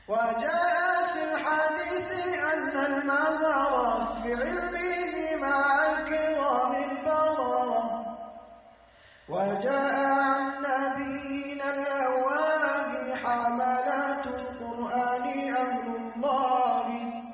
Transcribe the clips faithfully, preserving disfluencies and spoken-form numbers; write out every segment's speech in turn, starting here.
وجاء في الحديث أن المذر في علمه مع الكرام البررة. وجاء عن نبينا الأواب حملات القرآن أهل الله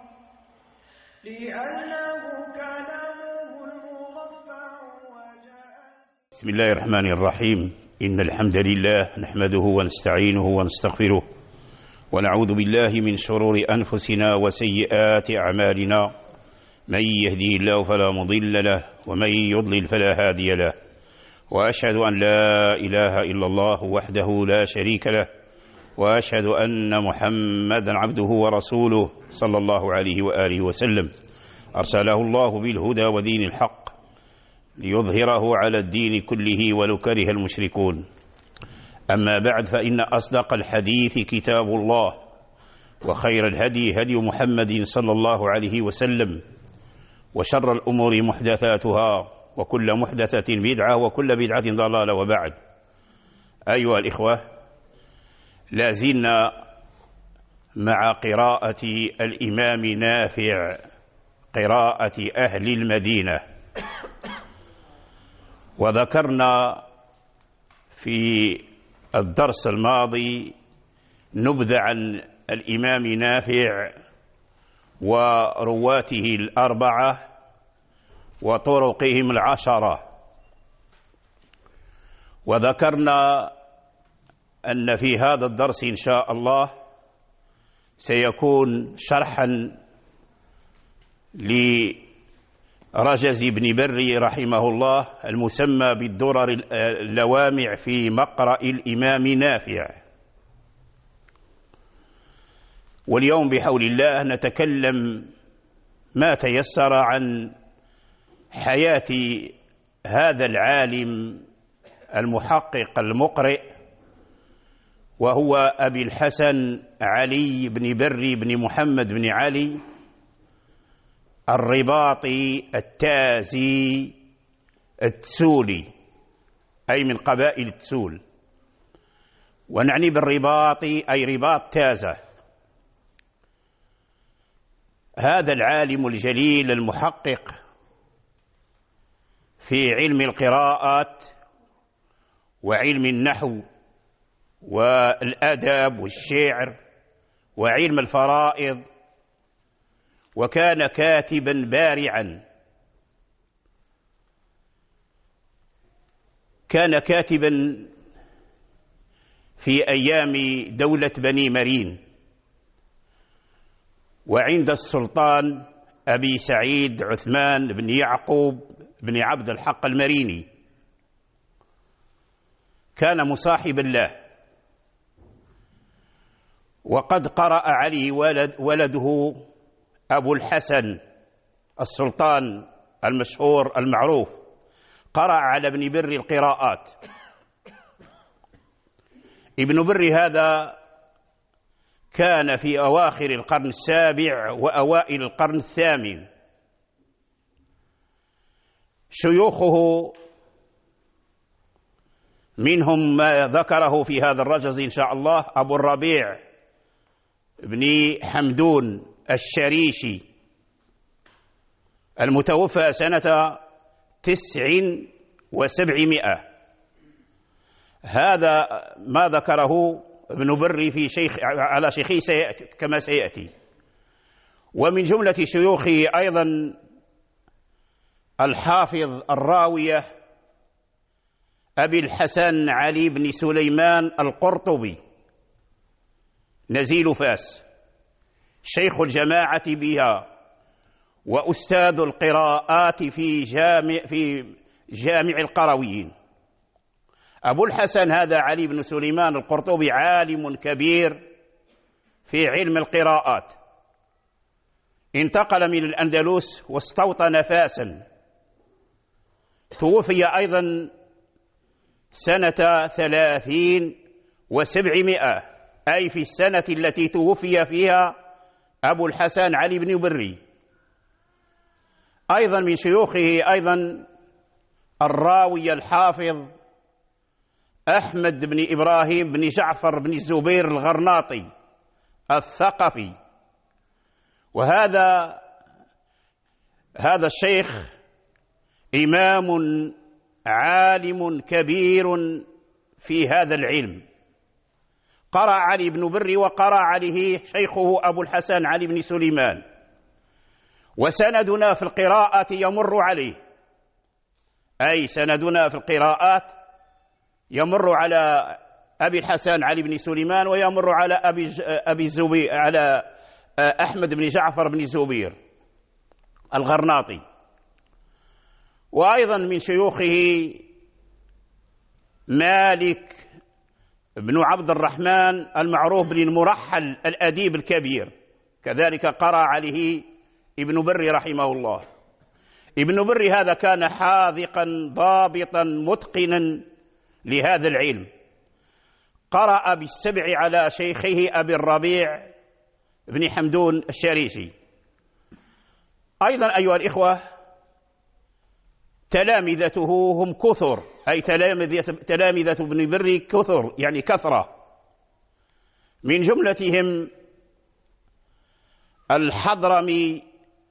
لأنه كلامه المرفع. وجاء بسم الله الرحمن الرحيم. إن الحمد لله نحمده ونستعينه ونستغفره ونعوذ بالله من شرور أنفسنا وسيئات أعمالنا. من يهديه الله فلا مضل له ومن يضلل فلا هادي له، وأشهد أن لا إله إلا الله وحده لا شريك له، وأشهد أن محمدا عبده ورسوله صلى الله عليه وآله وسلم أرسله الله بالهدى ودين الحق ليظهره على الدين كله ولو كره المشركون. أما بعد، فإن أصدق الحديث كتاب الله، وخير الهدي هدي محمد صلى الله عليه وسلم، وشر الأمور محدثاتها، وكل محدثة بدعة، وكل بدعة ضلالة. وبعد، أيها الإخوة، لا زلنا مع قراءة الإمام نافع، قراءة أهل المدينة. وذكرنا في الدرس الماضي نبذة عن الإمام نافع ورواته الأربعة وطرقهم العشرة، وذكرنا أن في هذا الدرس إن شاء الله سيكون شرحا لرجز بن بري رحمه الله المسمى بالدرر اللوامع في مقرأ الإمام نافع. واليوم بحول الله نتكلم ما تيسر عن حياة هذا العالم المحقق المقرئ، وهو أبي الحسن علي بن بري بن محمد بن علي الرباطي التازي التسولي، أي من قبائل التسول. ونعني بالرباطي أي رباط تازة. هذا العالم الجليل المحقق في علم القراءات وعلم النحو والأدب والشعر وعلم الفرائض، وكان كاتبا بارعا. كان كاتبا في أيام دولة بني مرين، وعند السلطان أبي سعيد عثمان بن يعقوب بن عبد الحق المريني. كان مصاحبا له، وقد قرأ عليه ولد ولده أبو الحسن السلطان المشهور المعروف، قرأ على ابن بري القراءات. ابن بري هذا كان في أواخر القرن السابع وأوائل القرن الثامن. شيوخه منهم ما ذكره في هذا الرجز إن شاء الله أبو الربيع بن حمدون الشريشي المتوفى سنة تسع وسبعمائة. هذا ما ذكره ابن بري في شيخ على شيخه سيأتي كما سيأتي. ومن جملة شيوخه أيضا الحافظ الراوية أبي الحسن علي بن سليمان القرطبي نزيل فاس، شيخ الجماعة بها وأستاذ القراءات في جامع في جامع القرويين. أبو الحسن هذا علي بن سليمان القرطبي عالم كبير في علم القراءات، انتقل من الأندلس واستوطن فاسا. توفي أيضا سنة ثلاثين وسبعمائة، أي في السنة التي توفي فيها أبو الحسن علي بن بري. أيضا من شيوخه أيضا الراوي الحافظ أحمد بن إبراهيم بن جعفر بن الزبير الغرناطي الثقفي. وهذا هذا الشيخ إمام عالم كبير في هذا العلم، قرأ علي بن بري وقرأ عليه شيخه أبو الحسن علي بن سليمان، وسندنا في القراءة يمر عليه، أي سندنا في القراءات يمر على أبي الحسن علي بن سليمان، ويمر على أبي أبي الزبير على أحمد بن جعفر بن الزبير الغرناطي. وأيضا من شيوخه مالك بن عبد الرحمن المعروف بن المرحل الأديب الكبير، كذلك قرأ عليه ابن بري رحمه الله. ابن بري هذا كان حاذقا ضابطا متقنا لهذا العلم، قرأ بالسبع على شيخه أبي الربيع بن حمدون الشريشي. أيضا أيها الإخوة تلامذته هم كثر، أي تلامذة ابن بري كثر، يعني كثرة، من جملتهم الحضرمي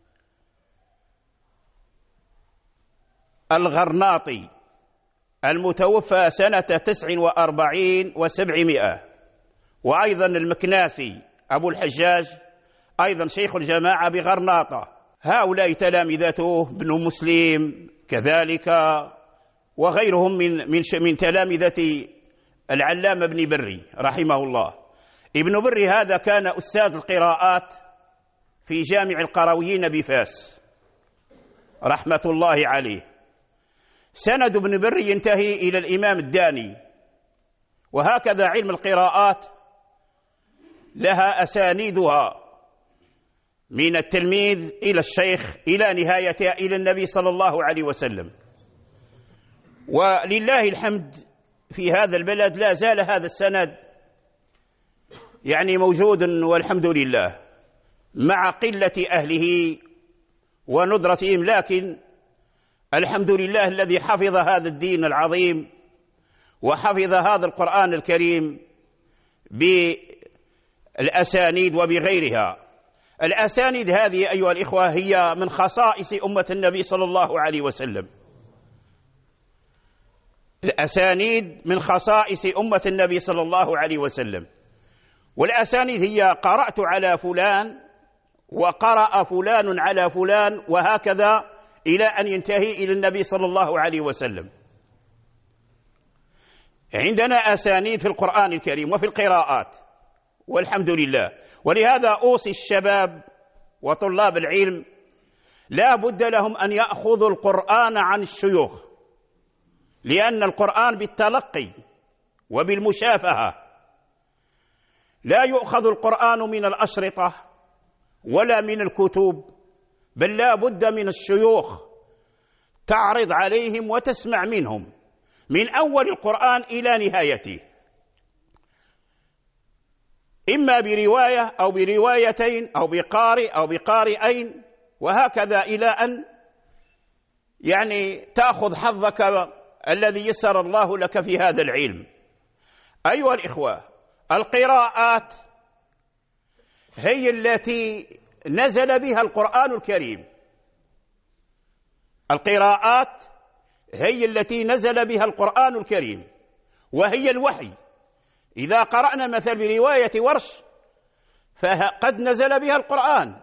الغرناطي المتوفى سنة تسع وأربعين وسبعمائة، وأيضا المكناسي أبو الحجاج أيضا شيخ الجماعة بغرناطة. هؤلاء تلامذته ابن مسلم كذلك، وغيرهم من من من تلامذة العلامة ابن بري رحمه الله. ابن بري هذا كان أستاذ القراءات في جامع القرويين بفاس رحمة الله عليه. سند ابن بري ينتهي إلى الإمام الداني، وهكذا علم القراءات لها أسانيدها من التلميذ إلى الشيخ إلى نهايتها إلى النبي صلى الله عليه وسلم. ولله الحمد في هذا البلد لا زال هذا السند يعني موجود والحمد لله، مع قلة أهله وندرتهم، لكن الحمد لله الذي حفظ هذا الدين العظيم وحفظ هذا القرآن الكريم بالأسانيد وبغيرها. الأسانيد هذه أيها الإخوة هي من خصائص أمة النبي صلى الله عليه وسلم. الأسانيد من خصائص أمة النبي صلى الله عليه وسلم. والأسانيد هي قرأت على فلان وقرأ فلان على فلان، وهكذا إلى أن ينتهي إلى النبي صلى الله عليه وسلم. عندنا أسانيد في القرآن الكريم وفي القراءات والحمد لله. ولهذا أوصي الشباب وطلاب العلم لا بد لهم أن يأخذوا القرآن عن الشيوخ، لأن القرآن بالتلقي وبالمشافهة، لا يؤخذ القرآن من الأشرطة ولا من الكتب، بل لا بد من الشيوخ تعرض عليهم وتسمع منهم من أول القرآن إلى نهايته، إما برواية أو بروايتين أو بقارئ أو بقارئين، وهكذا إلى أن يعني تأخذ حظك الذي يسر الله لك في هذا العلم. أيها الإخوة، القراءات هي التي نزل بها القرآن الكريم. القراءات هي التي نزل بها القرآن الكريم، وهي الوحي. إذا قرأنا مثل برواية ورش فقد نزل بها القرآن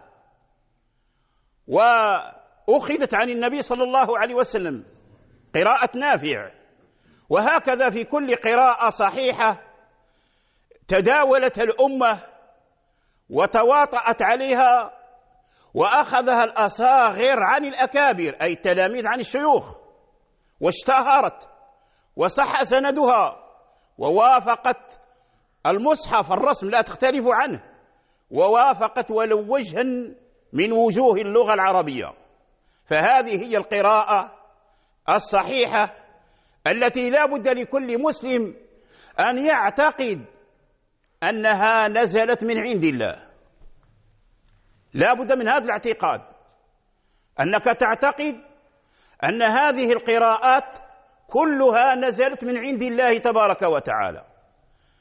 وأخذت عن النبي صلى الله عليه وسلم، قراءة نافع. وهكذا في كل قراءة صحيحة تداولتها الأمة وتواطأت عليها وأخذها الأصاغر عن الأكابر، أي التلاميذ عن الشيوخ، واشتهرت وصح سندها ووافقت المصحف الرسم لا تختلف عنه، ووافقت ولو وجها من وجوه اللغة العربية. فهذه هي القراءة الصحيحة التي لا بد لكل مسلم أن يعتقد أنها نزلت من عند الله. لا بد من هذا الاعتقاد، أنك تعتقد أن هذه القراءات كلها نزلت من عند الله تبارك وتعالى.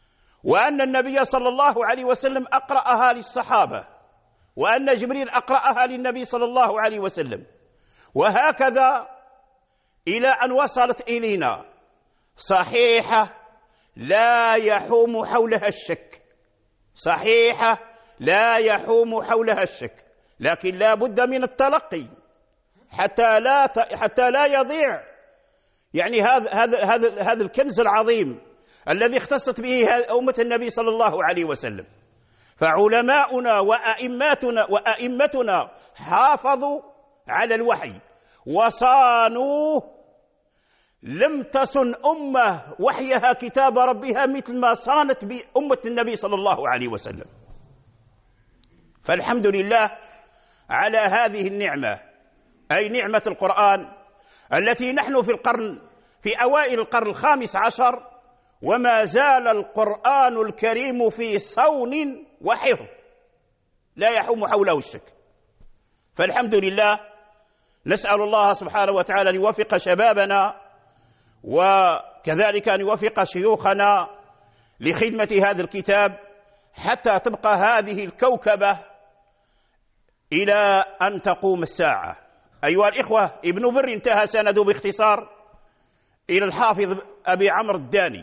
وأن النبي صلى الله عليه وسلم أقرأها للصحابة، وأن جبريل أقرأها للنبي صلى الله عليه وسلم، وهكذا إلى أن وصلت إلينا صحيحة لا يحوم حولها الشك، صحيحة لا يحوم حولها الشك، لكن لا بد من التلقي حتى لا حتى لا يضيع يعني هذا هذا هذا هذا الكنز العظيم الذي اختصت به أمة النبي صلى الله عليه وسلم. فعلماؤنا وأئمتنا وأئمتنا حافظوا على الوحي وصانوه، لم تصن أمة وحيها كتاب ربها مثل ما صانت بأمة النبي صلى الله عليه وسلم. فالحمد لله على هذه النعمة، أي نعمة القرآن، التي نحن في القرن في أوائل القرن الخامس عشر وما زال القرآن الكريم في صون وحفظ لا يحوم حوله الشك. فالحمد لله، نسأل الله سبحانه وتعالى أن يوفق شبابنا وكذلك أن يوفق شيوخنا لخدمة هذا الكتاب حتى تبقى هذه الكوكبة إلى أن تقوم الساعة. أيها الإخوة، ابن بر انتهى سنده باختصار إلى الحافظ أبي عمرو الداني،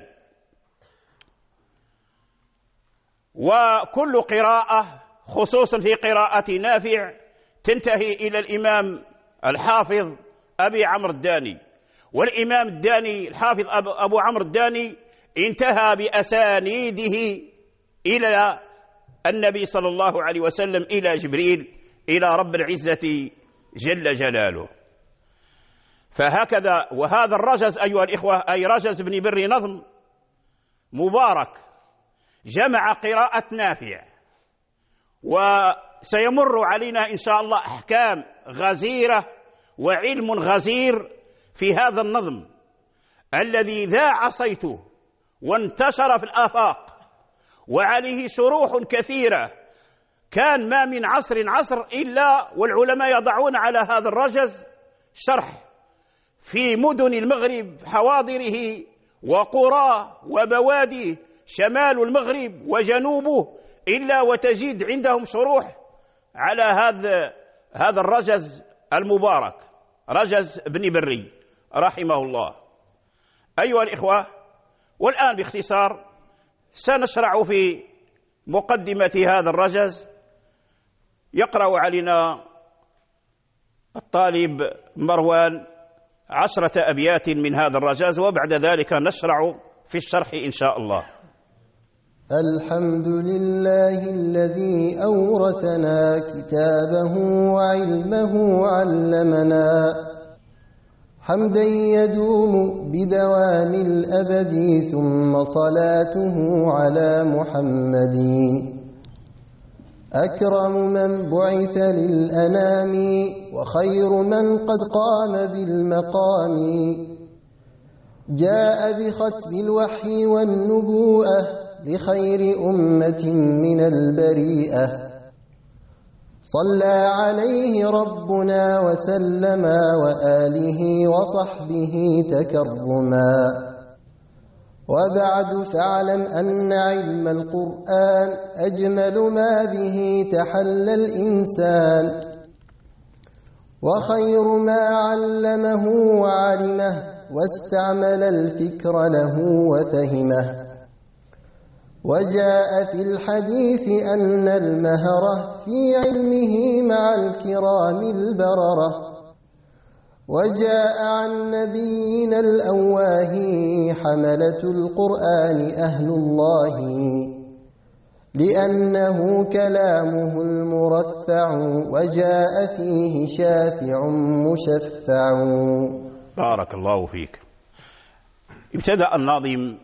وكل قراءة خصوصا في قراءة نافع تنتهي إلى الإمام الحافظ أبي عمرو الداني، والإمام الداني الحافظ أبو عمرو الداني انتهى بأسانيده إلى النبي صلى الله عليه وسلم، إلى جبريل، إلى رب العزة جل جلاله. فهكذا، وهذا الرجز أيها الإخوة، أي رجز بن بر نظم مبارك، جمع قراءة نافع، وسيمر علينا إن شاء الله أحكام غزيرة وعلم غزير في هذا النظم الذي ذاع صيته وانتشر في الآفاق، وعليه شروح كثيرة، كان ما من عصر عصر إلا والعلماء يضعون على هذا الرجز شرح في مدن المغرب حواضره وقرى وبواديه، شمال المغرب وجنوبه، إلا وتجد عندهم شروح على هذا هذا الرجز المبارك، رجز بن بري رحمه الله. أيها الإخوة، والآن باختصار سنشرع في مقدمة هذا الرجز. يقرأ علينا الطالب مروان عشرة أبيات من هذا الرجز، وبعد ذلك نشرع في الشرح إن شاء الله. الحمد لله الذي أورثنا كتابه وعلمه علمنا، حمدا يدوم بدوام الأبد، ثم صلاته على محمد، أكرم من بعث للأنام، وخير من قد قام بالمقام، جاء بختم الوحي والنبوءة، لخير أمة من البريئة، صلى عليه ربنا وسلما، وآله وصحبه تكرما. وبعد فاعلم أن علم القرآن أجمل ما به تحلى الإنسان، وخير ما علمه وعلمه، واستعمل الفكر له وفهمه. وجاء في الحديث أن المهرة في علمه مع الكرام البررة، وجاء عن نبينا الأواه حملة القرآن أهل الله، لأنه كلامه المرفع، وجاء فيه شافع مشفع. بارك الله فيك. ابتدأ الناظم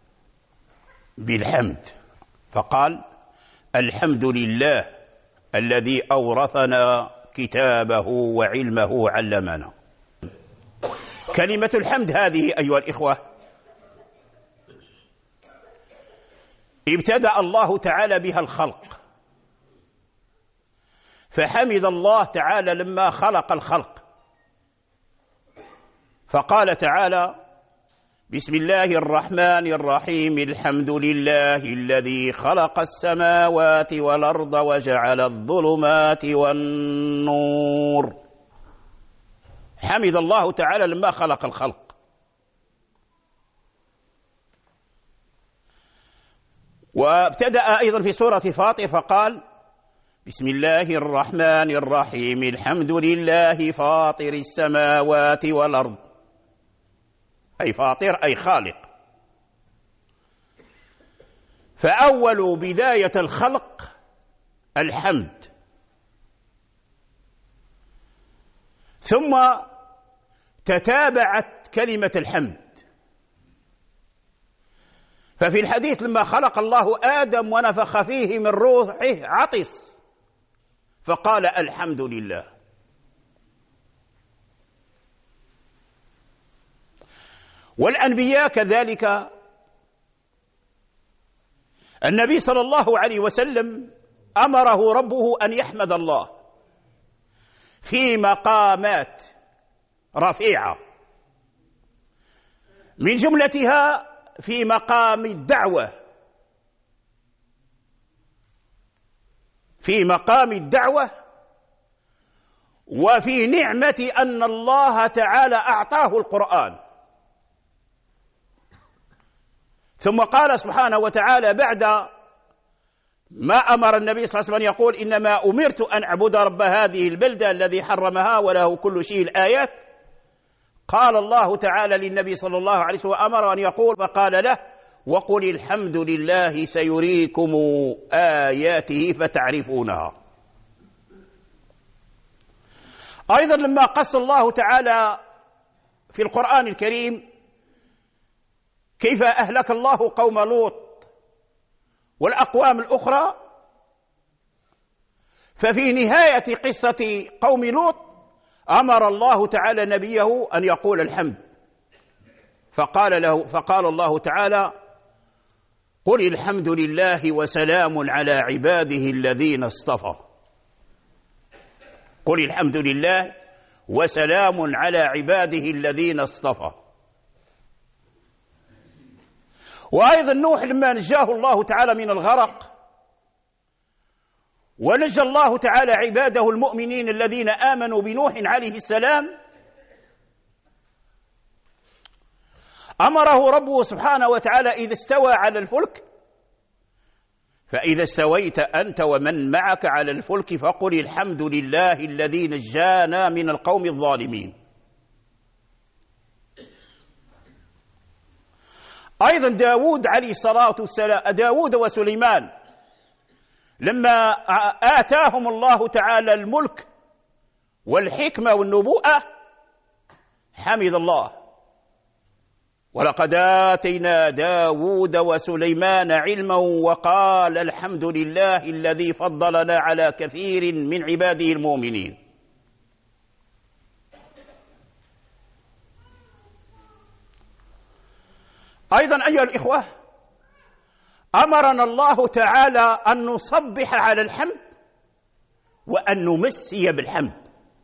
بالحمد فقال: الحمد لله الذي أورثنا كتابه وعلمه علمنا. كلمة الحمد هذه أيها الإخوة ابتدأ الله تعالى بها الخلق، فحمد الله تعالى لما خلق الخلق، فقال تعالى: بسم الله الرحمن الرحيم. الحمد لله الذي خلق السماوات والأرض وجعل الظلمات والنور. حمد الله تعالى لما خلق الخلق. وابتدأ أيضا في سورة فاطر فقال بسم الله الرحمن الرحيم. الحمد لله فاطر السماوات والأرض، أي فاطر أي خالق. فأول بداية الخلق الحمد، ثم تتابعت كلمة الحمد. ففي الحديث لما خلق الله آدم ونفخ فيه من روحه عطس فقال الحمد لله. والأنبياء كذلك. النبي صلى الله عليه وسلم أمره ربه أن يحمد الله في مقامات رفيعة، من جملتها في مقام الدعوة، في مقام الدعوة وفي نعمة أن الله تعالى أعطاه القرآن. ثم قال سبحانه وتعالى بعد ما أمر النبي صلى الله عليه وسلم يقول إنما أمرت أن أعبد رب هذه البلدة الذي حرمها وله كل شيء الآيات، قال الله تعالى للنبي صلى الله عليه وسلم أمر أن يقول فقال له وقل الحمد لله سيريكم آياته فتعرفونها. أيضا لما قص الله تعالى في القرآن الكريم كيف أهلك الله قوم لوط والأقوام الأخرى، ففي نهاية قصة قوم لوط أمر الله تعالى نبيه أن يقول الحمد، فقال له فقال الله تعالى قل الحمد لله وسلام على عباده الذين اصطفى. قل الحمد لله وسلام على عباده الذين اصطفى. وأيضا نوح لما نجاه الله تعالى من الغرق ونجى الله تعالى عباده المؤمنين الذين آمنوا بنوح عليه السلام، أمره ربه سبحانه وتعالى إذا استوى على الفلك فإذا استويت أنت ومن معك على الفلك فقل الحمد لله الذي نجانا من القوم الظالمين. أيضا داود عليه الصلاة والسلام، داود وسليمان لما آتاهم الله تعالى الملك والحكمة والنبوءة حمد الله ولقد آتينا داود وسليمان علما وقال الحمد لله الذي فضلنا على كثير من عباده المؤمنين. أيضا أيها الإخوة أمرنا الله تعالى أن نصبح على الحمد وأن نمسي بالحمد،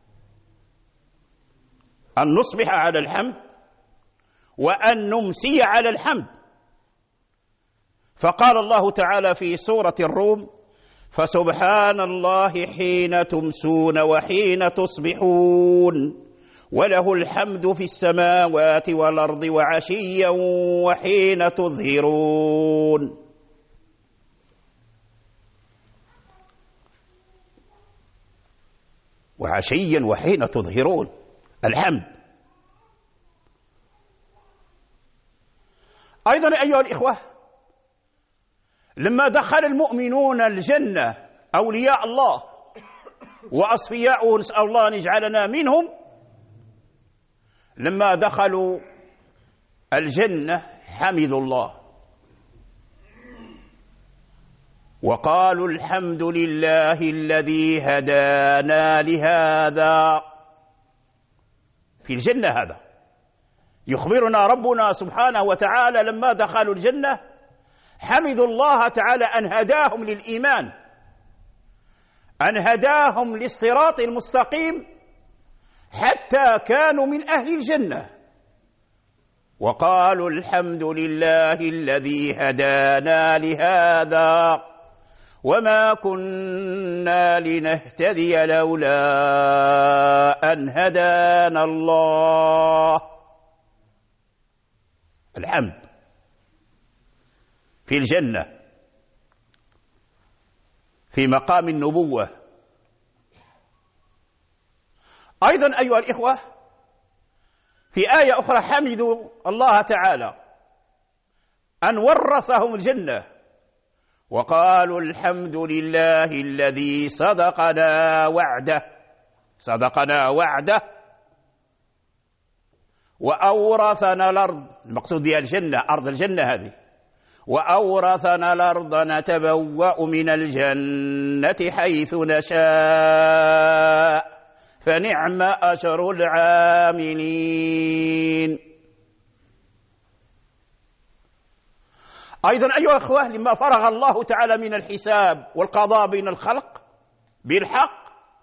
أن نصبح على الحمد وأن نمسي على الحمد. فقال الله تعالى في سورة الروم فسبحان الله حين تمسون وحين تصبحون وله الحمد في السماوات والأرض وعشيا وحين تظهرون. وعشيا وحين تظهرون الحمد. أيضا أيها الإخوة لما دخل المؤمنون الجنة أولياء الله وأصفياؤه نسأل الله أن يجعلنا منهم، لما دخلوا الجنة حمدوا الله وقالوا الحمد لله الذي هدانا لهذا. في الجنة هذا يخبرنا ربنا سبحانه وتعالى لما دخلوا الجنة حمدوا الله تعالى أن هداهم للإيمان، أن هداهم للصراط المستقيم حتى كانوا من أهل الجنة. وقالوا الحمد لله الذي هدانا لهذا وما كنا لنهتدي لولا أن هدانا الله. الحمد في الجنة في مقام النبوة. أيضا أيها الإخوة في آية أخرى حمدوا الله تعالى أن ورثهم الجنة وقالوا الحمد لله الذي صدقنا وعده صدقنا وعده وأورثنا الأرض. المقصود بها الجنة، أرض الجنة هذه. وأورثنا الأرض نتبوأ من الجنة حيث نشاء فنعم أجر العاملين. أيضا أيها الأخوة لما فرغ الله تعالى من الحساب والقضاء بين الخلق بالحق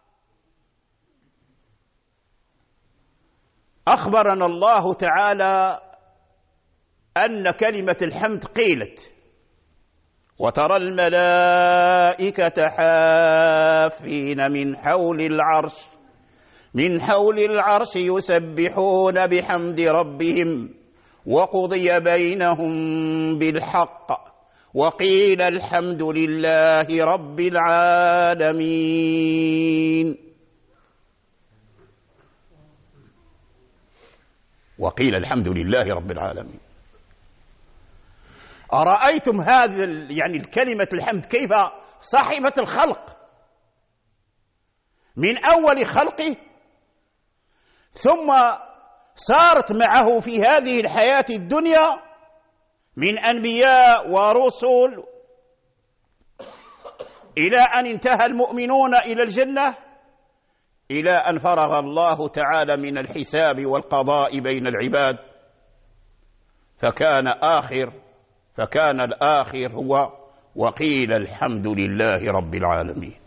أخبرنا الله تعالى أن كلمة الحمد قيلت وترى الملائكة حافين من حول العرش من حول العرش يسبحون بحمد ربهم وقضي بينهم بالحق وقيل الحمد لله رب العالمين. وقيل الحمد لله رب العالمين. أرأيتم هذا يعني الكلمة الحمد كيف صاحبت الخلق من أول خلقه ثم صارت معه في هذه الحياة الدنيا من أنبياء ورسل إلى أن انتهى المؤمنون إلى الجنة إلى أن فرغ الله تعالى من الحساب والقضاء بين العباد فكان آخر فكان الآخر هو وقيل الحمد لله رب العالمين.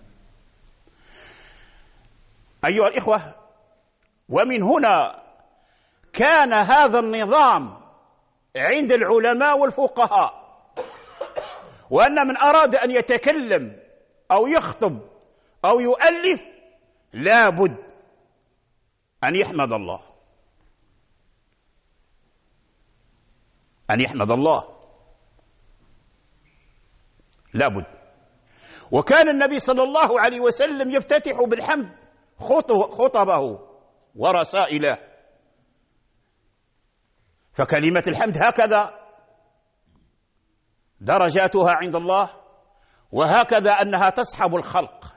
أيها الإخوة ومن هنا كان هذا النظام عند العلماء والفقهاء وأن من أراد أن يتكلم أو يخطب أو يؤلف لابد أن يحمد الله أن يحمد الله لابد. وكان النبي صلى الله عليه وسلم يفتتح بالحمد خطبه ورسائله. فكلمة الحمد هكذا درجاتها عند الله وهكذا أنها تصحب الخلق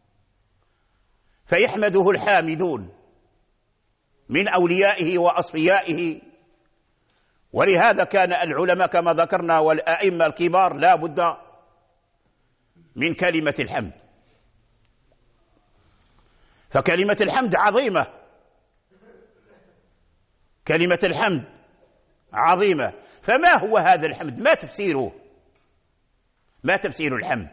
فيحمده الحامدون من أوليائه وأصفيائه. ولهذا كان العلماء كما ذكرنا والأئمة الكبار لا بد من كلمة الحمد. فكلمة الحمد عظيمة كلمة الحمد عظيمة. فما هو هذا الحمد؟ ما تفسيره؟ ما تفسير الحمد؟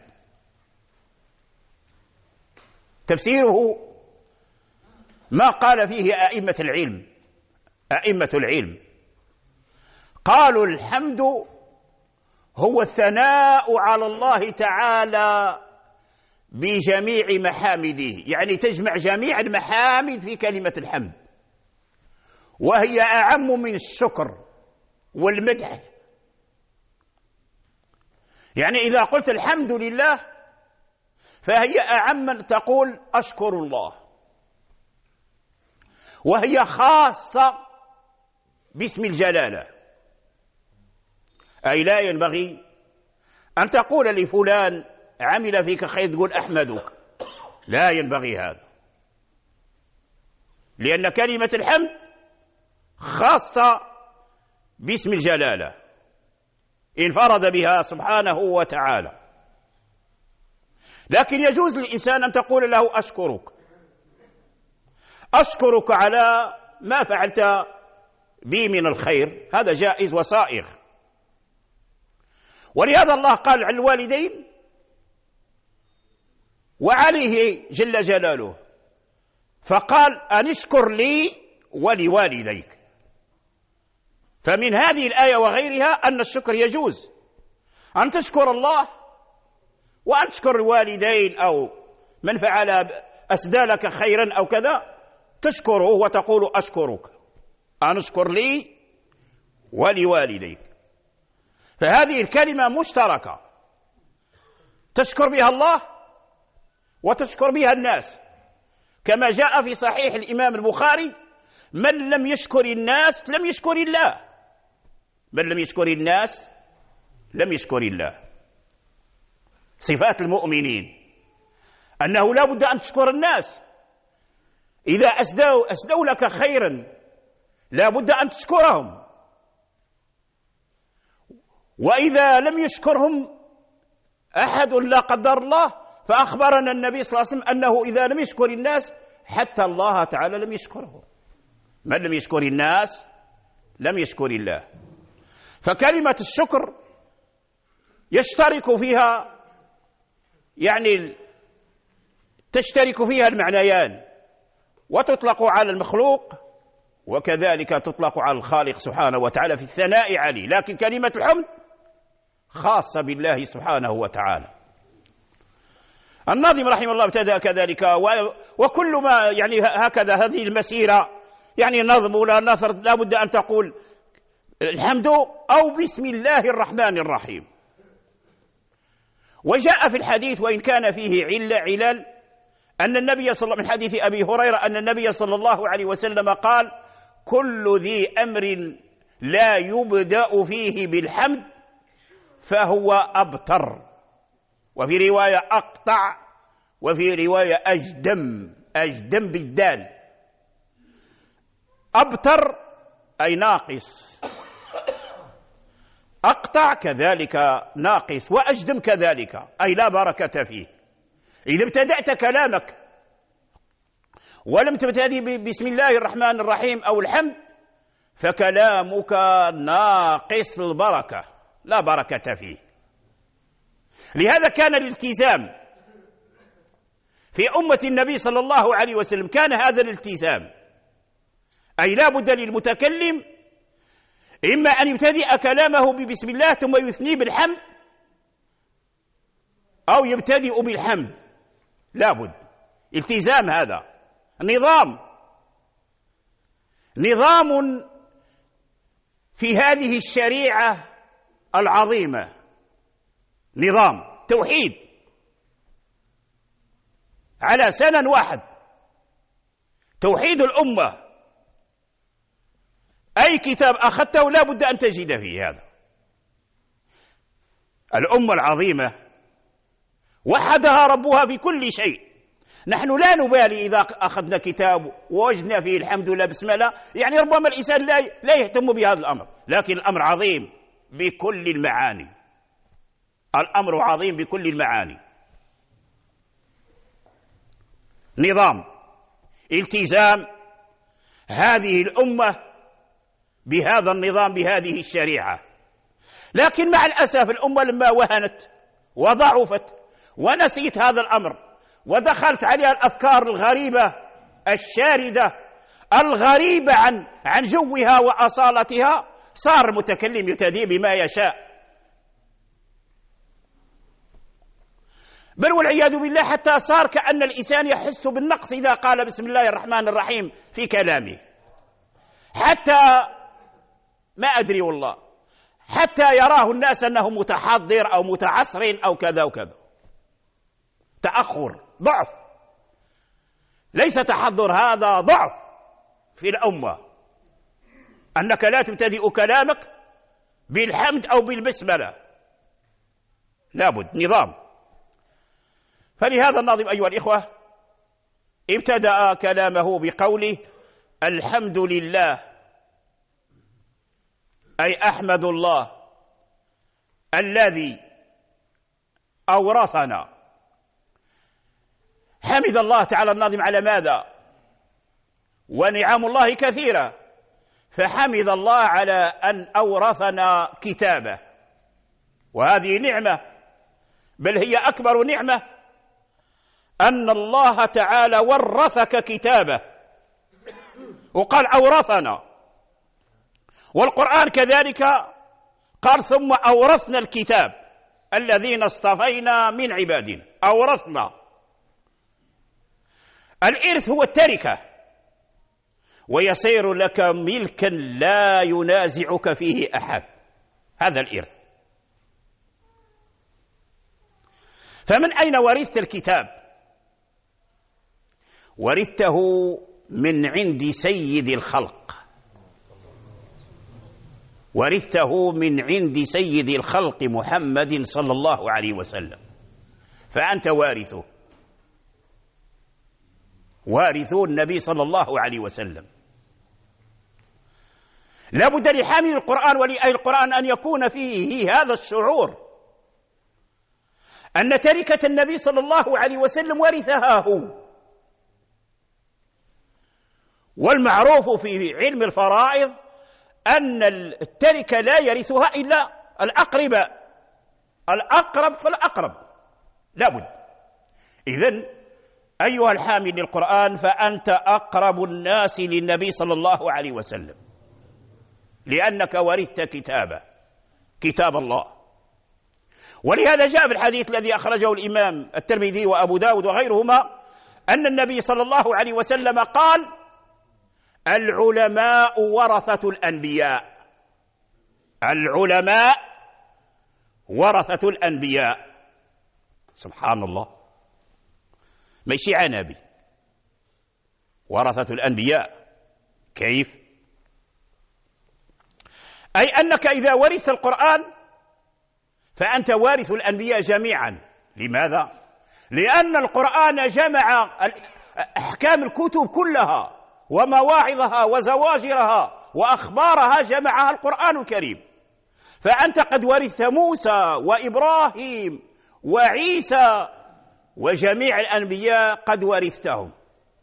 تفسيره ما قال فيه أئمة العلم أئمة العلم قالوا الحمد هو الثناء على الله تعالى بجميع محامده، يعني تجمع جميع المحامد في كلمة الحمد وهي أعم من الشكر والمدح. يعني إذا قلت الحمد لله فهي أعم من تقول أشكر الله، وهي خاصة باسم الجلالة. أي لا ينبغي أن تقول لفلان عمل فيك خير تقول أحمدك، لا ينبغي هذا، لأن كلمة الحمد خاصة باسم الجلالة انفرد بها سبحانه وتعالى. لكن يجوز للإنسان أن تقول له أشكرك أشكرك على ما فعلت بي من الخير، هذا جائز وصائغ. ولهذا الله قال عن الوالدين وعليه جل جلاله فقال أن اشكر لي ولوالديك. فمن هذه الآية وغيرها أن الشكر يجوز، أن تشكر الله وأن تشكر الوالدين أو من فعل أسدى لك خيرا أو كذا، تشكره وتقول أشكرك، أن اشكر لي ولوالديك. فهذه الكلمة مشتركة تشكر بها الله وتشكر بها الناس، كما جاء في صحيح الإمام البخاري: من لم يشكر الناس لم يشكر الله، من لم يشكر الناس لم يشكر الله. صفات المؤمنين أنه لا بد أن تشكر الناس، إذا أسدوا, أسدوا لك خيرا لا بد أن تشكرهم، وإذا لم يشكرهم أحد لا قدر الله، فأخبرنا النبي صلى الله عليه وسلم أنه إذا لم يشكر الناس حتى الله تعالى لم يشكره. من لم يشكر الناس لم يشكر الله. فكلمة الشكر يشترك فيها، يعني تشترك فيها المعنيان، وتطلق على المخلوق وكذلك تطلق على الخالق سبحانه وتعالى في الثناء عليه، لكن كلمة الحمد خاصة بالله سبحانه وتعالى. الناظم رحمه الله ابتدأ كذلك، وكل ما يعني هكذا هذه المسيرة يعني نظم ولا نثر لا بد أن تقول الحمد أو بسم الله الرحمن الرحيم. وجاء في الحديث وإن كان فيه علة علل أن النبي صلى الله عليه وسلم من حديث أبي هريرة أن النبي صلى الله عليه وسلم قال: كل ذي أمر لا يبدأ فيه بالحمد فهو أبتر، وفي رواية أقطع، وفي رواية أجدم، أجدم بالدال. أبتر أي ناقص، أقطع كذلك ناقص، وأجدم كذلك أي لا بركة فيه. إذا ابتدأت كلامك ولم تبتدي بسم الله الرحمن الرحيم أو الحمد فكلامك ناقص البركة، لا بركة فيه. لهذا كان الالتزام في أمة النبي صلى الله عليه وسلم، كان هذا الالتزام، أي لا بد للمتكلم إما أن يبتدئ كلامه ببسم الله ثم يثني بالحمد، أو يبتدئ بالحمد، لا بد. التزام، هذا نظام نظام في هذه الشريعة العظيمة، نظام توحيد على سنن واحد، توحيد الأمة. أي كتاب أخذته لا بد أن تجد فيه هذا. الأمة العظيمة وحدها ربها في كل شيء. نحن لا نبالي إذا أخذنا كتاب ووجدنا فيه الحمد لله بسم الله، يعني ربما الإنسان لا لا يهتم بهذا الأمر، لكن الأمر عظيم بكل المعاني، الأمر عظيم بكل المعاني. نظام، التزام هذه الأمة بهذا النظام، بهذه الشريعة. لكن مع الأسف الأمة لما وهنت وضعفت ونسيت هذا الأمر ودخلت عليها الأفكار الغريبة الشاردة الغريبة عن عن جوها وأصالتها، صار المتكلم يبتدئ بما يشاء، بل والعياذ بالله حتى صار كأن الإنسان يحس بالنقص إذا قال بسم الله الرحمن الرحيم في كلامه، حتى ما أدري والله، حتى يراه الناس أنه متحضر أو متعصر أو كذا وكذا. تأخر، ضعف، ليس تحضر، هذا ضعف في الأمة، أنك لا تبتدئ كلامك بالحمد أو بالبسملة، لابد نظام. فلهذا الناظم أيها الإخوة ابتدأ كلامه بقوله: الحمد لله، أي أحمد الله الذي أورثنا. حمد الله تعالى الناظم على ماذا؟ ونعم الله كثيرة، فحمد الله على أن أورثنا كتابه، وهذه نعمة، بل هي أكبر نعمة أن الله تعالى ورثك كتابه، وقال أورثنا، والقرآن كذلك قال ثم أورثنا الكتاب الذين اصطفينا من عبادنا. أورثنا، الإرث هو التركة، ويصير لك ملكا لا ينازعك فيه أحد، هذا الإرث. فمن أين ورثت الكتاب؟ ورثته من عند سيد الخلق، ورثته من عند سيد الخلق محمد صلى الله عليه وسلم، فأنت وارثه، وارثو النبي صلى الله عليه وسلم. لا بد لحامل القرآن ولأهل القرآن أن يكون فيه هذا الشعور أن تركة النبي صلى الله عليه وسلم ورثها هو. والمعروف في علم الفرائض أن التركة لا يرثها إلا الأقرب، الأقرب فالأقرب لا بد. إذن أيها الحامل للقرآن فأنت أقرب الناس للنبي صلى الله عليه وسلم، لأنك ورثت كتابه، كتاب الله. ولهذا جاء في الحديث الذي أخرجه الإمام الترمذي وأبو داود وغيرهما أن النبي صلى الله عليه وسلم قال: العلماء ورثة الأنبياء، العلماء ورثة الأنبياء. سبحان الله، ماشي عنابي، ورثة الأنبياء. كيف؟ أي أنك إذا ورثت القرآن فأنت وارث الأنبياء جميعا. لماذا؟ لأن القرآن جمع أحكام الكتب كلها ومواعظها وزواجرها وأخبارها، جمعها القرآن الكريم. فأنت قد ورثت موسى وإبراهيم وعيسى وجميع الأنبياء قد ورثتهم.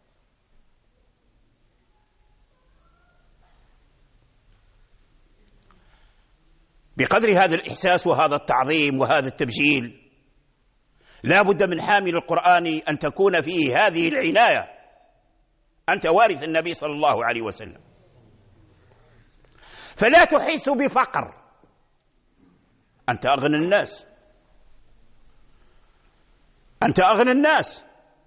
بقدر هذا الإحساس وهذا التعظيم وهذا التبجيل لا بد من حامل القرآن أن تكون فيه هذه العناية. أنت وارث النبي صلى الله عليه وسلم، فلا تحس بفقر، أنت أغنى الناس، أنت أغنى الناس،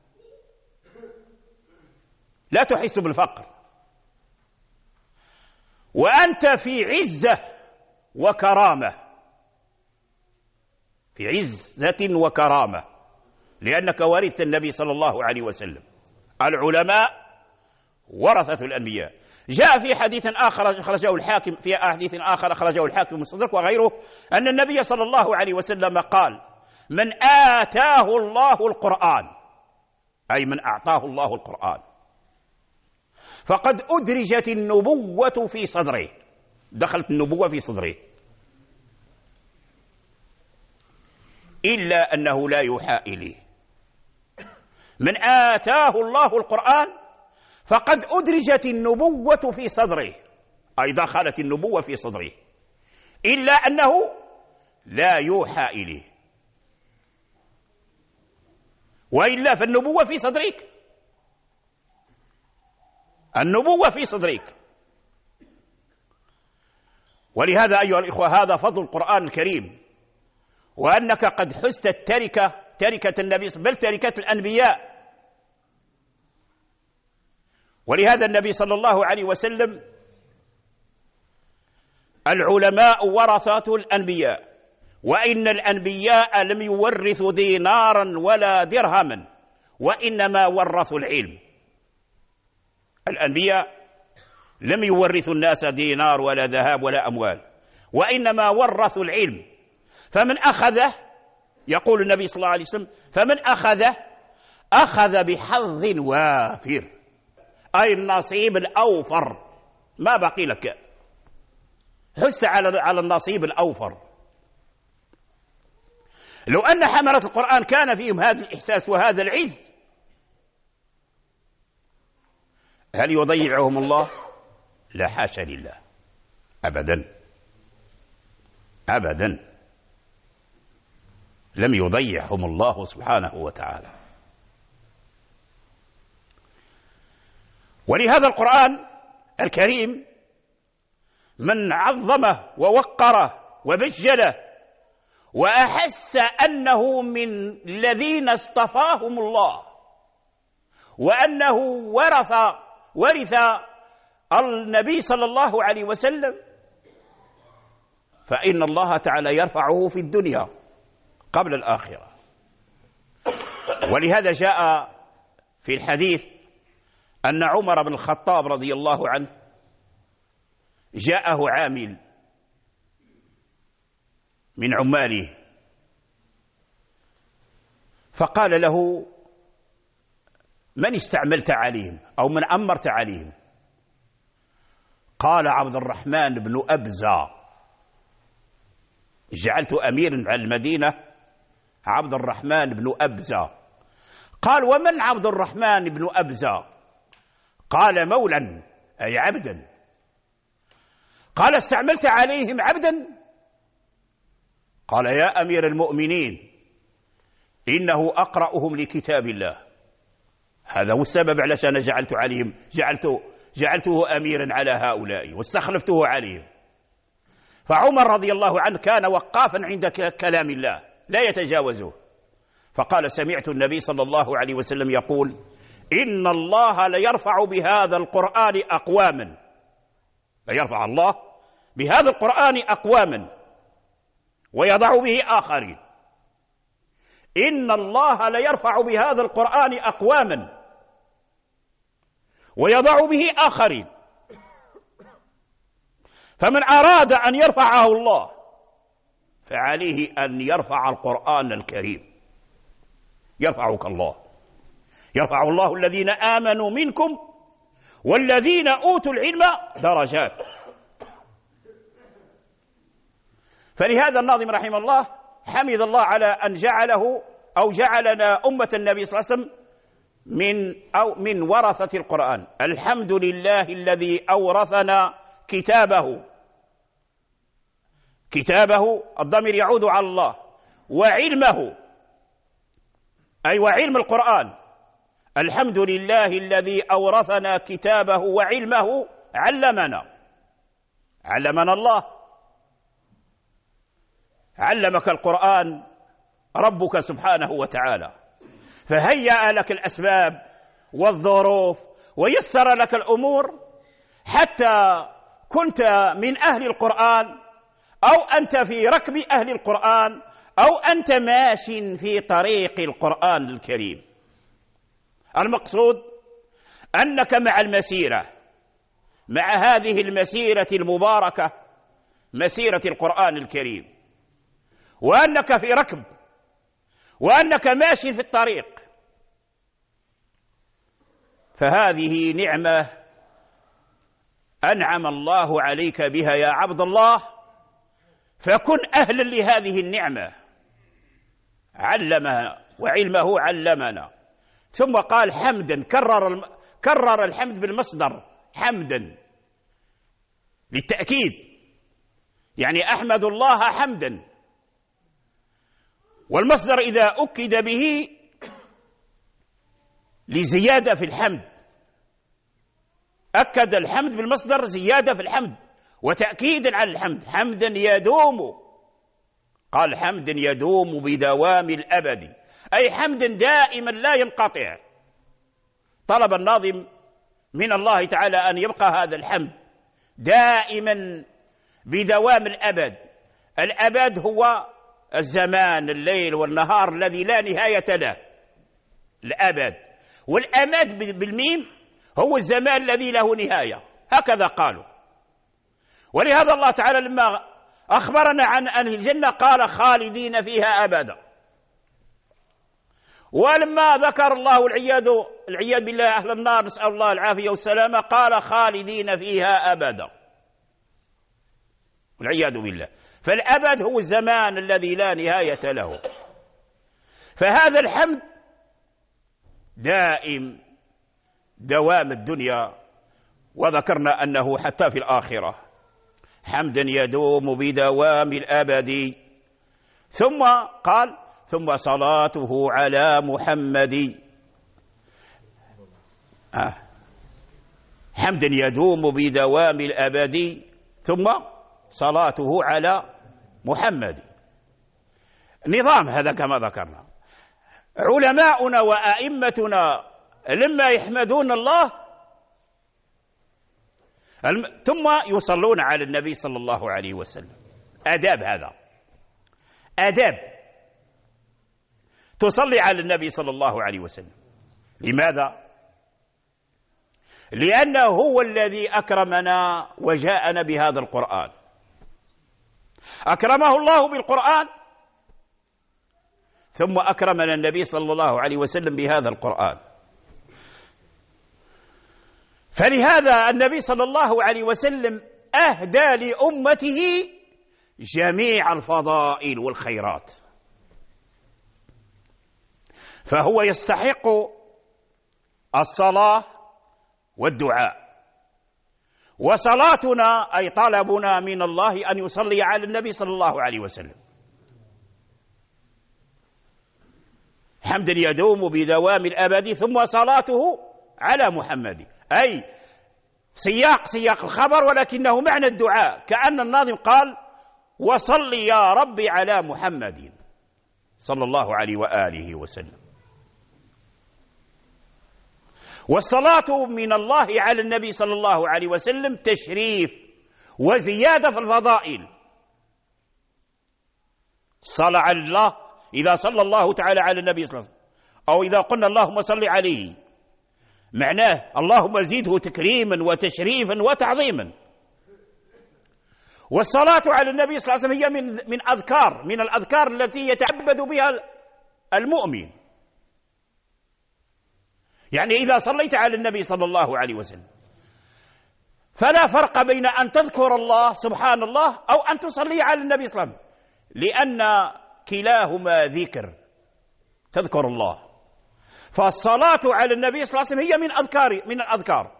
لا تحس بالفقر، وأنت في عزة وكرامة، في عزة وكرامة، لأنك ورثت النبي صلى الله عليه وسلم. العلماء ورثة الأنبياء. جاء في حديث آخر أخرجه الحاكم، في حديث آخر أخرجه الحاكم المستدرك وغيره أن النبي صلى الله عليه وسلم قال: من آتاه الله القرآن، أي من أعطاه الله القرآن، فقد أدرجت النبوة في صدره، دخلت النبوة في صدره، إلا أنه لا يوحى إليه. من آتاه الله القرآن فقد أدرجت النبوة في صدره، أي دخلت النبوة في صدره، إلا أنه لا يوحى إليه. وإلا فالنبوة في صدرك، النبوة في صدرك. ولهذا أيها الإخوة هذا فضل القرآن الكريم، وأنك قد حزت التركة، تركة النبي بل تركة الأنبياء. ولهذا النبي صلى الله عليه وسلم: العلماء ورثة الأنبياء، وإن الأنبياء لم يورثوا دينارا ولا درهما، وإنما ورثوا العلم. الأنبياء لم يورثوا الناس دينار ولا ذهب ولا أموال، وإنما ورثوا العلم. فمن أخذه، يقول النبي صلى الله عليه وسلم: فمن أخذه أخذ بحظ وافر، أي النصيب الأوفر، ما بقي لك، حست على على النصيب الأوفر. لو أن حملة القرآن كان فيهم هذا الإحساس وهذا العز، هل يضيعهم الله؟ لا، حاشا لله، أبدا أبدا، لم يضيعهم الله سبحانه وتعالى. ولهذا القرآن الكريم من عظمه ووقره وبجله وأحس أنه من الذين اصطفاهم الله، وأنه ورث ورث النبي صلى الله عليه وسلم، فإن الله تعالى يرفعه في الدنيا قبل الآخرة. ولهذا جاء في الحديث أن عمر بن الخطاب رضي الله عنه جاءه عامل من عماله فقال له: من استعملت عليهم أو من أمرت عليهم؟ قال: عبد الرحمن بن أبزة، جعلت أميرا على المدينة عبد الرحمن بن أبزة. قال: ومن عبد الرحمن بن أبزة؟ قال: مولا، أي عبدا. قال: استعملت عليهم عبدا؟ قال: يا أمير المؤمنين، إنه أقرأهم لكتاب الله، هذا هو السبب علشان جعلت عليهم جعلت جعلته أميرا على هؤلاء واستخلفته عليهم. فعمر رضي الله عنه كان وقافا عند كلام الله لا يتجاوزه، فقال: سمعت النبي صلى الله عليه وسلم يقول: إن الله ليرفع بهذا القرآن أقواما، ليرفع الله بهذا القرآن أقواما ويضع به آخرين. إن الله ليرفع بهذا القرآن أقواما ويضع به آخرين، فمن أراد أن يرفعه الله فعليه أن يرفع القرآن الكريم. يرفعك الله، يرفع الله الذين آمنوا منكم والذين أوتوا العلم درجات. فلهذا الناظم رحمه الله حمد الله على أن جعله أو جعلنا أمة النبي صلى الله عليه وسلم من أو من ورثة القرآن. الحمد لله الذي أورثنا كتابه، كتابه الضمير يعود على الله، وعلمه أي وعلم القرآن. الحمد لله الذي أورثنا كتابه وعلمه علمنا، علمنا الله، علمك القرآن ربك سبحانه وتعالى، فهيأ لك الأسباب والظروف ويسر لك الأمور حتى كنت من أهل القرآن، أو أنت في ركب أهل القرآن، أو أنت ماش في طريق القرآن الكريم. المقصود أنك مع المسيرة، مع هذه المسيرة المباركة مسيرة القرآن الكريم، وأنك في ركب، وأنك ماشي في الطريق، فهذه نعمة أنعم الله عليك بها يا عبد الله، فكن أهلا لهذه النعمة. علمها وعلمه علمنا. ثم قال حمدا، كرر الم... كرر الحمد بالمصدر حمدا للتأكيد، يعني أحمد الله حمدا. والمصدر إذا أكد به لزيادة في الحمد، أكد الحمد بالمصدر زيادة في الحمد وتأكيدا على الحمد، حمدا يدوم. قال حمدا يدوم بدوام الأبد، أي حمدا دائما لا ينقطع. طلب الناظم من الله تعالى أن يبقى هذا الحمد دائما بدوام الأبد. الأبد هو الزمان، الليل والنهار الذي لا نهاية له، الأبد. والأمد بالميم هو الزمان الذي له نهاية، هكذا قالوا. ولهذا الله تعالى لما أخبرنا عن أهل الجنة قال خالدين فيها أبدا، ولما ذكر الله العياذ العياذ بالله أهل النار نسأل الله العافية والسلامة قال خالدين فيها أبدا، والعياذ بالله. فالأبد هو الزمان الذي لا نهاية له، فهذا الحمد دائم دوام الدنيا، وذكرنا أنه حتى في الآخرة حمدا يدوم بدوام الأبد. ثم قال ثم صلاته على محمد، آه. حمدا يدوم بدوام الأبد ثم صلاته على محمد. نظام هذا كما ذكرنا. علماؤنا وأئمتنا لما يحمدون الله ثم يصلون على النبي صلى الله عليه وسلم. آداب، هذا آداب. تصلي على النبي صلى الله عليه وسلم. لماذا؟ لأنه هو الذي أكرمنا وجاءنا بهذا القرآن. أكرمه الله بالقرآن ثم أكرمنا النبي صلى الله عليه وسلم بهذا القرآن. فلهذا النبي صلى الله عليه وسلم أهدى لأمته جميع الفضائل والخيرات، فهو يستحق الصلاة والدعاء. وصلاتنا أي طلبنا من الله أن يصلي على النبي صلى الله عليه وسلم حمدا يدوم بدوام الأبد، ثم صلاته على محمد، أي سياق سياق الخبر ولكنه معنى الدعاء، كأن الناظم قال وصل يا ربي على محمد صلى الله عليه وآله وسلم. والصلاة من الله على النبي صلى الله عليه وسلم تشريف وزيادة في الفضائل. صلى على الله، إذا صلى الله تعالى على النبي صلى الله عليه وسلم أو إذا قلنا اللهم صل عليه، معناه اللهم زيده تكريما وتشريفا وتعظيما. والصلاة على النبي صلى الله عليه وسلم هي من من أذكار من الأذكار التي يتعبد بها المؤمن. يعني إذا صليت على النبي صلى الله عليه وسلم فلا فرق بين أن تذكر الله سبحان الله أو أن تصلي على النبي صلى الله عليه وسلم، لأن كلاهما ذكر، تذكر الله. فالصلاة على النبي صلى الله عليه وسلم هي من أذكار من الأذكار.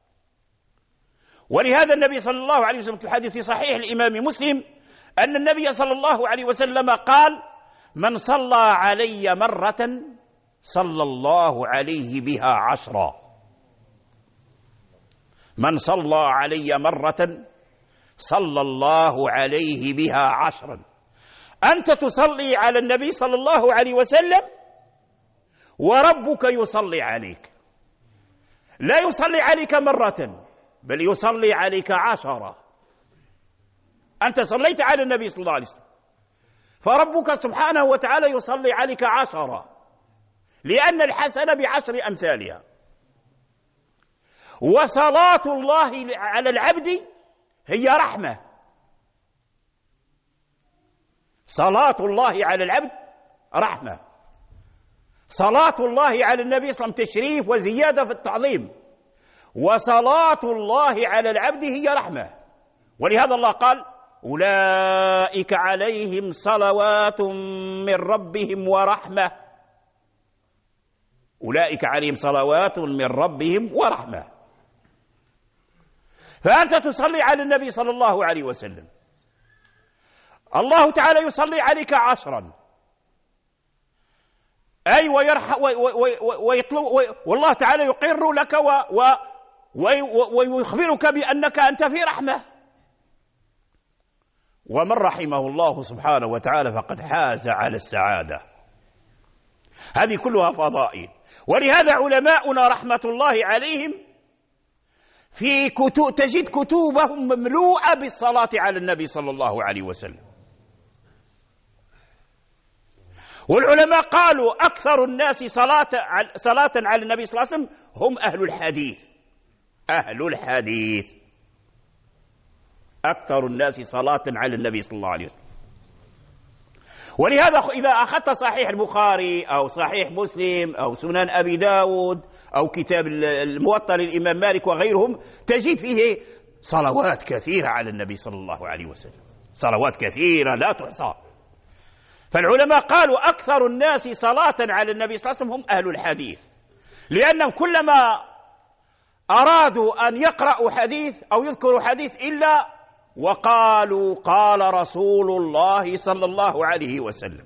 ولهذا النبي صلى الله عليه وسلم في الحديث في صحيح الإمام مسلم أن النبي صلى الله عليه وسلم قال من صلى علي مرة صلى الله عليه بها عشرا. من صلى علي مرة صلى الله عليه بها عشرا. أنت تصلي على النبي صلى الله عليه وسلم وربك يصلي عليك، لا يصلي عليك مرة بل يصلي عليك عشرة. أنت صليت على النبي صلى الله عليه وسلم فربك سبحانه وتعالى يصلي عليك عشرة، لأن الحسنة بعشر أمثالها. وصلاة الله على العبد هي رحمة. صلاة الله على العبد رحمة. صلاة الله على النبي صلى الله عليه وسلم تشريف وزيادة في التعظيم. وصلاة الله على العبد هي رحمة. ولهذا الله قال أولئك عليهم صلوات من ربهم ورحمة. أولئك عليهم صلوات من ربهم ورحمة. فأنت تصلي على النبي صلى الله عليه وسلم، الله تعالى يصلي عليك عشرا، أي ويرحم ويطلب، والله تعالى يقر لك ويخبرك بأنك أنت في رحمة. ومن رحمه الله سبحانه وتعالى فقد حاز على السعادة. هذه كلها فضائل. ولهذا علماؤنا رحمة الله عليهم في كتب تجد كتبهم مملوءة بالصلاة على النبي صلى الله عليه وسلم. والعلماء قالوا أكثر الناس صلاة صلاة على النبي صلى الله عليه وسلم هم أهل الحديث. أهل الحديث أكثر الناس صلاة على النبي صلى الله عليه وسلم. ولهذا إذا أخذت صحيح البخاري أو صحيح مسلم أو سنن أبي داود أو كتاب الموطأ للإمام مالك وغيرهم تجد فيه صلوات كثيرة على النبي صلى الله عليه وسلم، صلوات كثيرة لا تحصى. فالعلماء قالوا أكثر الناس صلاة على النبي صلى الله عليه وسلم هم أهل الحديث، لأنهم كلما أرادوا أن يقرأوا حديث أو يذكروا حديث إلا وقالوا قال رسول الله صلى الله عليه وسلم.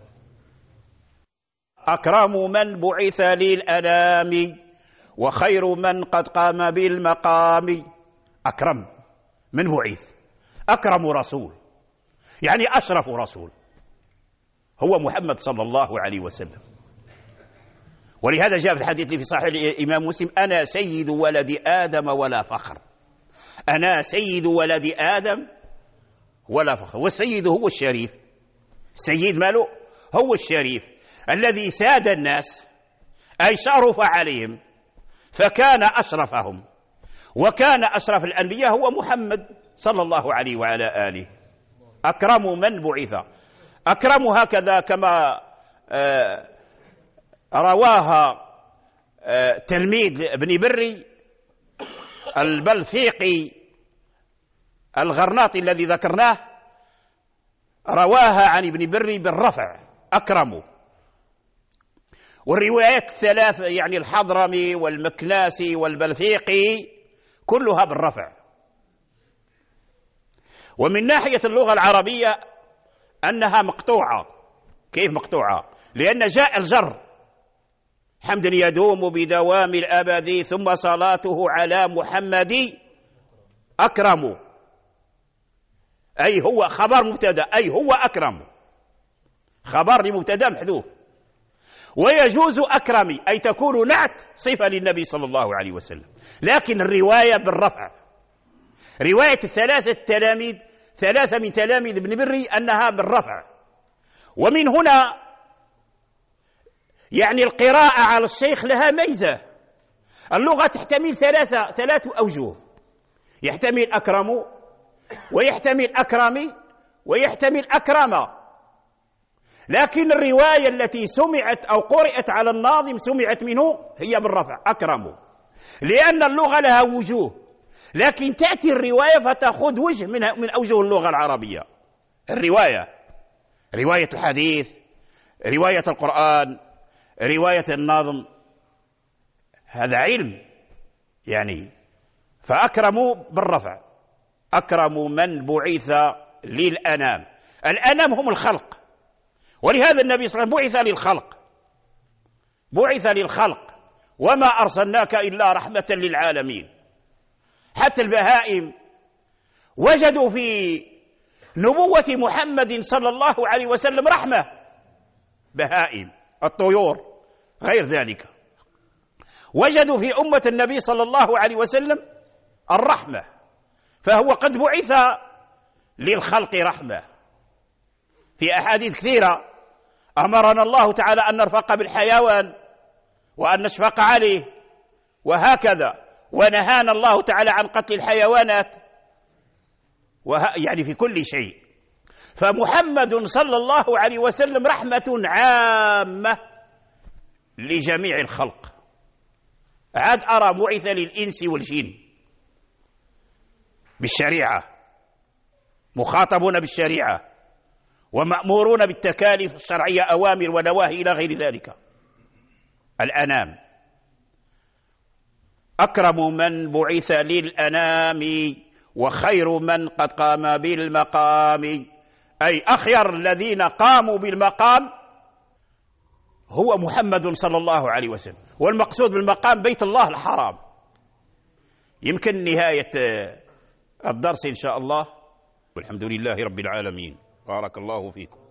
أكرم من بعث للأنام وخير من قد قام بالمقام. أكرم من بعث، أكرم رسول، يعني أشرف رسول هو محمد صلى الله عليه وسلم. ولهذا جاء في الحديث في صحيح الإمام مسلم: أنا سيد ولد آدم ولا فخر. أنا سيد ولد آدم ولا فخر. والسيد هو الشريف، السيد ماله هو الشريف الذي ساد الناس، أي شرف عليهم فكان أشرفهم، وكان أشرف الأنبياء هو محمد صلى الله عليه وعلى آله. أكرم من بعث، أكرم هكذا كما آه رواها آه تلميذ ابن بري البلفيقي الغرناطي الذي ذكرناه، رواها عن ابن بري بالرفع أكرم. والروايات الثلاث يعني الحضرمي والمكناسي والبلفيقي كلها بالرفع. ومن ناحية اللغة العربية أنها مقطوعة. كيف مقطوعة؟ لأن جاء الجر: حمد يدوم بدوام الأبد ثم صلاته على محمد أكرم، أي هو خبر مبتدأ، أي هو أكرم، خبر لمبتدأ محذوف. ويجوز أكرمي أي تكون نعت صفة للنبي صلى الله عليه وسلم، لكن الرواية بالرفع. رواية الثلاثة التلاميذ، ثلاثة من تلاميذ ابن بري، أنها بالرفع. ومن هنا يعني القراءة على الشيخ لها ميزة. اللغة تحتمل ثلاثة ثلاث أوجه: يحتمل أكرم، ويحتمل أكرمي، ويحتمل أكرم. لكن الرواية التي سمعت أو قرأت على الناظم سمعت منه هي بالرفع أكرم، لأن اللغة لها وجوه، لكن تأتي الرواية فتأخذ وجه من من أوجه اللغة العربية. الرواية رواية الحديث، رواية القرآن، رواية الناظم، هذا علم يعني. فأكرموا بالرفع، أكرم من بعث للأنام. الأنام هم الخلق، ولهذا النبي صلى الله عليه وسلم بعث للخلق، بعث للخلق، وما أرسلناك إلا رحمة للعالمين. حتى البهائم وجدوا في نبوة محمد صلى الله عليه وسلم رحمة، بهائم الطيور غير ذلك، وجدوا في أمة النبي صلى الله عليه وسلم الرحمة، فهو قد بعث للخلق رحمة. في أحاديث كثيرة أمرنا الله تعالى أن نرفق بالحيوان وأن نشفق عليه وهكذا، ونهانا الله تعالى عن قتل الحيوانات، وه... يعني في كل شيء. فمحمد صلى الله عليه وسلم رحمة عامة لجميع الخلق. عاد أرى بعث للإنس والجن بالشريعة، مخاطبون بالشريعة ومأمورون بالتكاليف الشرعية، أوامر ونواهي إلى غير ذلك. الأنام أكرم من بعث للأنام وخير من قد قام بالمقام، أي أخير الذين قاموا بالمقام هو محمد صلى الله عليه وسلم. والمقصود بالمقام بيت الله الحرام. يمكن نهاية الدرس إن شاء الله، والحمد لله رب العالمين. بارك الله فيكم.